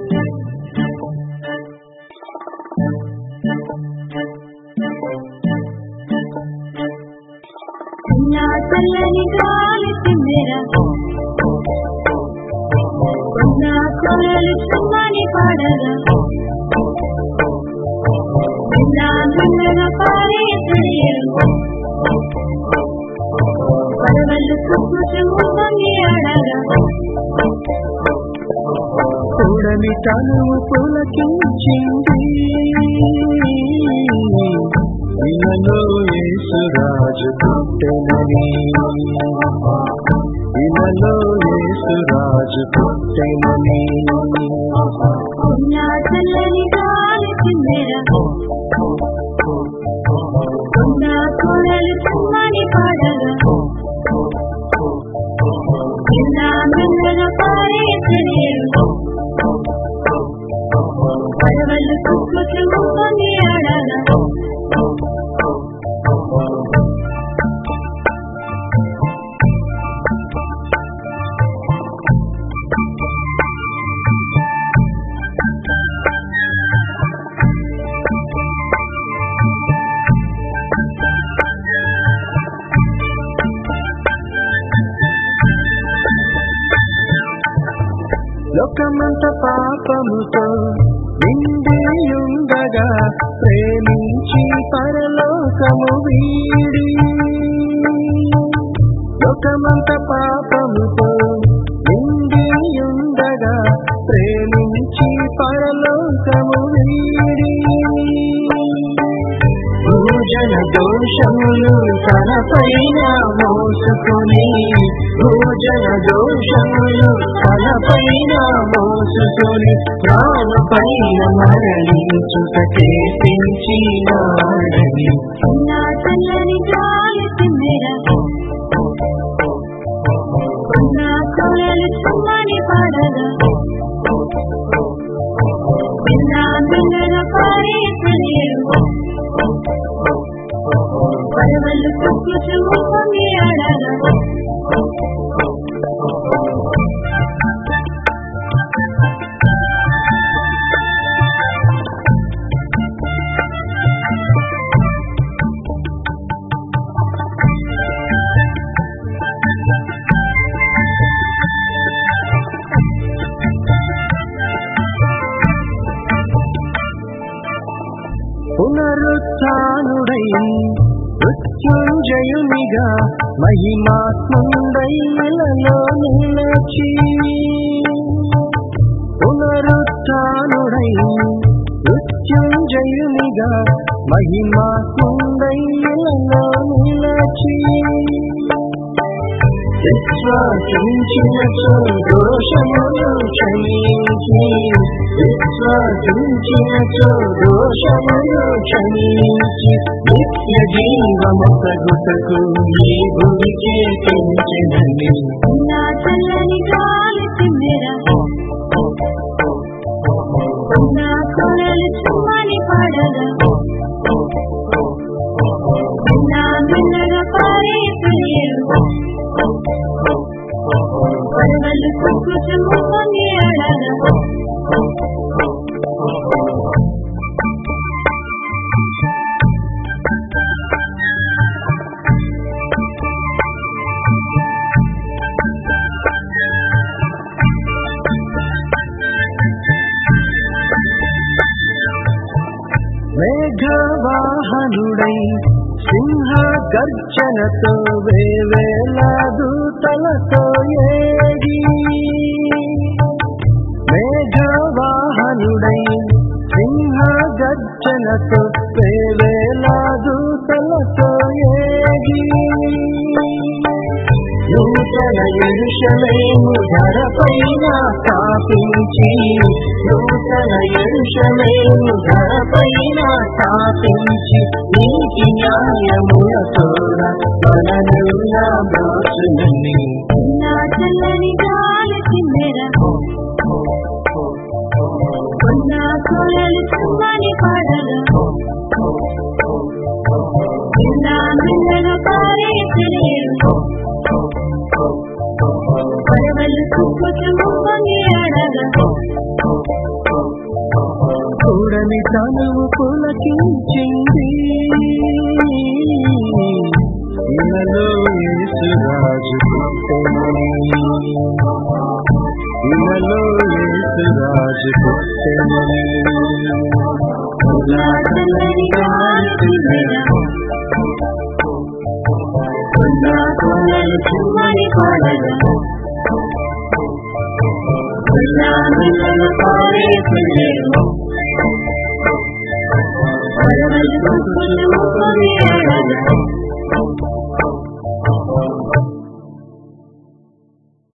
నా చల్లని గాలి తిమ్మెర నా కోరలు చుమ్మని పాడగా నా మెల్లగా పారే తడియలు పరవళ్ళు కుక్కుచు వంగి ఆడగా చూడని తనువు పులకించింది ఇలలో యేసురాజు పుట్టెనని ఇలలో యేసురాజు పుట్టెనని నా చల్లని గాలి తిమ్మెర నా కోరలు చుమ్మని పాడగా నా మెల్లగా పారే తడియలు పరవళ్ళు కుక్కుచు వంగి ఆడగా లోకమంత పాపముతో నిండియుండగా ప్రేమించి పరలోకము వీడి లోకమంత పాపముతో నిండియుండగా ప్రేమించి పరలోకము వీడి భూజన దోషములు తనపైన మోసుకొని భూజన దోషములు తనపైన మోసుకొని ప్రాణపైన మరణించుటకే పెంచినాడని నా చల్లని గాలి తిమ్మెర నా కోరలు చుమ్మని పాడగా నా మెల్లగా పారే తడియలు పరవళ్ళు కుక్కుచు వంగి ఆడగా పునరుత్థానుడై మృత్యుంజయునిగా మహిమాత్ముడై ఇలలో నిలచి పునరుత్థానుడై మృత్యుంజయునిగా మహిమాత్ముడై ఇలలో నిలచి విశ్వాసించినచో దోషములు క్షమించి విశ్వాసించినచో దోషములు క్షమించి నిత్య జీవమొసగుటకు ఈ భూమికే పెంచెనని నా చల్లని గాలి తిమ్మెర నా కోరలు చుమ్మని పాడగా నా మెల్లగా పారే తడియలు పరవళ్ళు కుక్కుచు వంగి ఆడగా మేఘవాహనుడై సింహ గర్జనతో వేవేల దూతలతో ఏగి మేఘవాహనుడై సింహ గర్జనతో వేవేల దూతలతో ఏగి నూతన యెరూషలేము ధరపైన స్థాపించి నూతన యెరూషలేము ధరపైన స్థాపించి నీతి న్యాయములతో మననున్న బ్రోచునని నా చల్లని గాలి తిమ్మెర నా కోరలు చుమ్మని పాడగా నా మెల్లగా పారే తడియలు పరవళ్ళు కుక్కుచు వంగి ఆడగా తనువు పులకించింది ఇలలో యేసురాజు పుట్టెను ఇలలో యేసురాజు పుట్టెను నా చల్లని గాలి చిమ్మెరా నా కోనలు చుమ్మని పాడగా నా మెల్లను పాడే పిల్లలు పరవళ్ళు కుసుమని పాడగా